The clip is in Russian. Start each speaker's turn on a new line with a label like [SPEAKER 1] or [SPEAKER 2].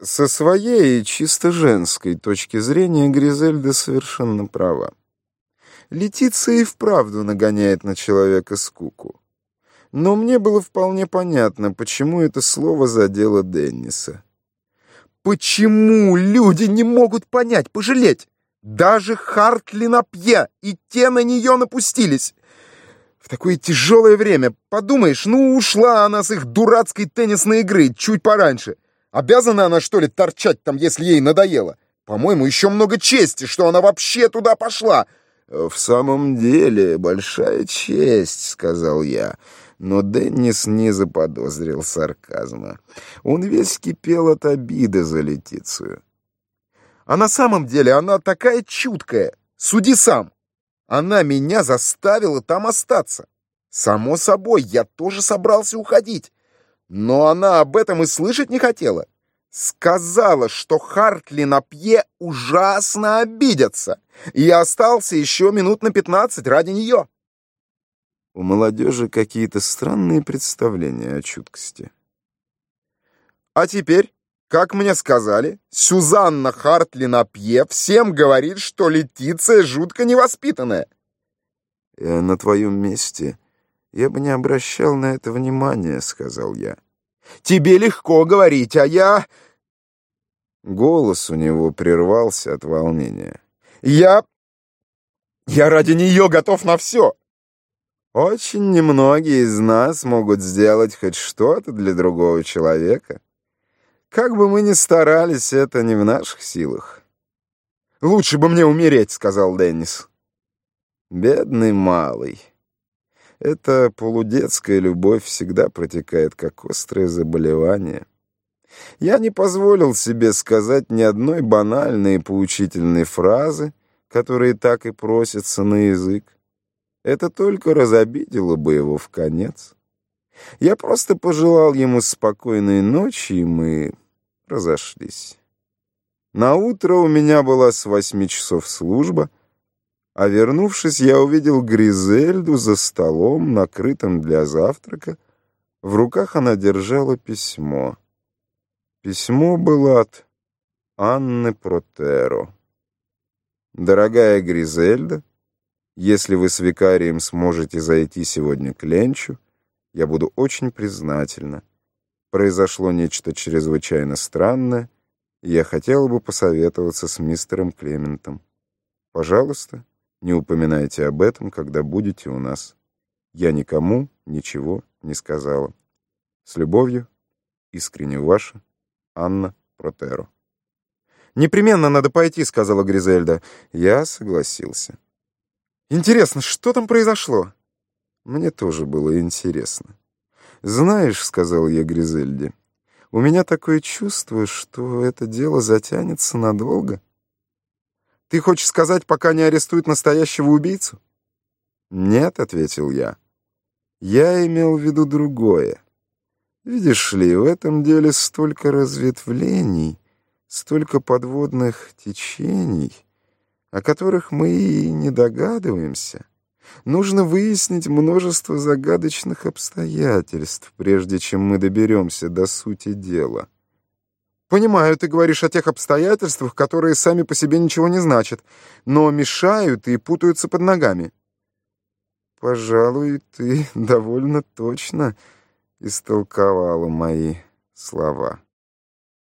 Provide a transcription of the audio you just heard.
[SPEAKER 1] Со своей чисто женской точки зрения Гризельда совершенно права. Летиция и вправду нагоняет на человека скуку. Но мне было вполне понятно, почему это слово задело Денниса.
[SPEAKER 2] Почему люди не могут понять, пожалеть? Даже Хартли Напье и те на нее напустились. В такое тяжелое время, подумаешь, ушла она с их дурацкой теннисной игры чуть пораньше. Обязана она, что ли, торчать там, если ей надоело? По-моему, еще много чести, что она вообще туда пошла.
[SPEAKER 1] «В самом деле, большая честь», — сказал я. Но Деннис не заподозрил сарказма. Он весь кипел от обиды за Летицию.
[SPEAKER 2] А на самом деле она такая чуткая. Суди сам. Она меня заставила там остаться. Само собой, я тоже собрался уходить. Но она об этом и слышать не хотела. Сказала, что Хартли Напье ужасно обидятся. И я остался еще минут на 15 ради нее.
[SPEAKER 1] У молодежи какие-то странные представления о чуткости.
[SPEAKER 2] А теперь, как мне сказали, Сюзанна Хартли Напье всем говорит, что Летиция жутко невоспитанная.
[SPEAKER 1] На твоем месте я бы не обращал на это внимания, сказал я.
[SPEAKER 2] Тебе легко говорить, а я...
[SPEAKER 1] Голос у него прервался от волнения.
[SPEAKER 2] Я ради нее готов на все.
[SPEAKER 1] Очень немногие из нас могут сделать хоть что-то для другого человека. Как бы мы ни старались, это не в наших силах.
[SPEAKER 2] Лучше бы мне умереть, сказал Деннис.
[SPEAKER 1] Бедный малый. Эта полудетская любовь всегда протекает как острое заболевание. Я не позволил себе сказать ни одной банальной и поучительной фразы, которые так и просятся на язык. Это только разобидело бы его вконец. Я просто пожелал ему спокойной ночи, и мы разошлись. Наутро у меня была с 8 часов служба, а вернувшись, я увидел Гризельду за столом, накрытым для завтрака. В руках она держала письмо. Письмо было от Анны Протеро. «Дорогая Гризельда, если вы с викарием сможете зайти сегодня к Ленчу, я буду очень признательна. Произошло нечто чрезвычайно странное, и я хотела бы посоветоваться с мистером Клементом. Пожалуйста, не упоминайте об этом, когда будете у нас. Я никому ничего не сказала. С любовью, искренне ваша, Анна Протеро».
[SPEAKER 2] «Непременно надо пойти», — сказала Гризельда.
[SPEAKER 1] Я согласился.
[SPEAKER 2] «Интересно, что там произошло?»
[SPEAKER 1] Мне тоже было интересно. «Знаешь, — сказал я Гризельде, — у меня такое чувство, что это дело затянется надолго».
[SPEAKER 2] «Ты хочешь сказать, пока не арестуют настоящего убийцу?»
[SPEAKER 1] «Нет, — ответил я. Я имел в виду другое. Видишь ли, в этом деле столько разветвлений, столько подводных течений, о которых мы и не догадываемся. Нужно выяснить множество загадочных обстоятельств, прежде чем мы доберемся до сути дела».
[SPEAKER 2] «Понимаю, ты говоришь о тех обстоятельствах, которые сами по себе ничего не значат, но мешают и путаются под ногами».
[SPEAKER 1] «Пожалуй, ты довольно точно истолковала мои слова».